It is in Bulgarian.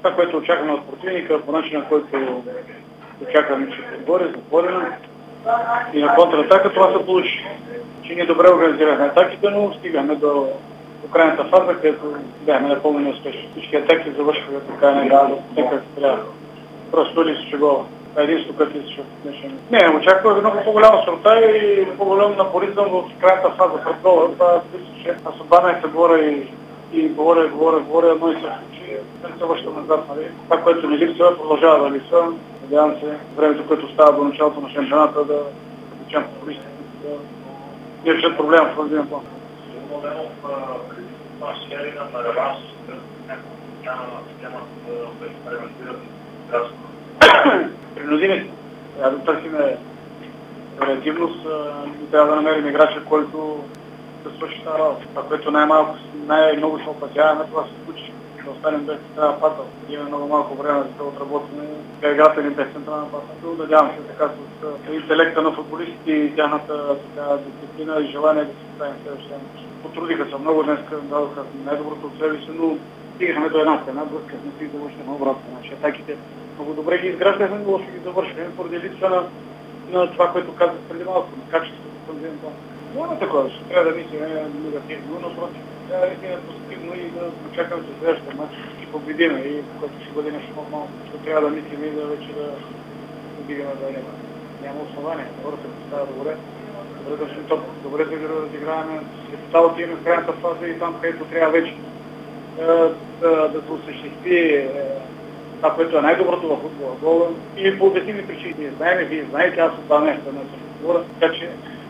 Това, което очакваме от противника, по начина, който очакваме, че се бори, затворено и на контратака, това се получи. Че ние добре организирахме атаките, но стигаме до крайната фаза, където бяхме напълно неуспешни. Всички атаки завършиха така както трябва. Просто ли се шегова. Това е единството, което изшъл. Не, очаквах много по-голяма сорта и по-голям напоризъм в крайната фаза пред гола. Това мисля, че аз отдавна се говоря и говоря, но и се случи. Не се връщам назад. Нали? Това, което не липсва, продължава да липсва. Надявам се, времето, което става до началото на шампионата, да обучам футболистите, да решат проблема в този план. Принудими трябва да търсим реактивност и трябва да намерим играча, който да свърши тази работа. Това, което най-много се опасяваме, това се случи. Да останем без централна нападател. Имаме много малко време за да отработим. Играта ни без централна нападател. Надявам се така с интелекта на футболистите и тяхната дисциплина и желание да се поставим следващия мач. Потрудиха се много днес, дадоха най-доброто от себе си, но стигахме до една стена, блъскахме си и завършихме обратно. Значи атаките много добре ги изграждахме, но лошо ги завършихме поради липса на това, което казах преди малко, на качеството в този план. Няма такова, ще трябва да мислим негативно, но против. Трябва да мислим позитивно и да очакваме за следващия мач и победиме, и което ще бъде нещо нормално. Ще трябва да мислим и да вече да победиме да няма основания. Хората се става добре. Добре да сме топ, добре да разиграваме. След отиваме в крайната фаза и там, където трябва вече да се осъществи това, което е най-доброто в футбола. И по обясними причини. Вие знаете, аз от това нещо не съм говоря, така че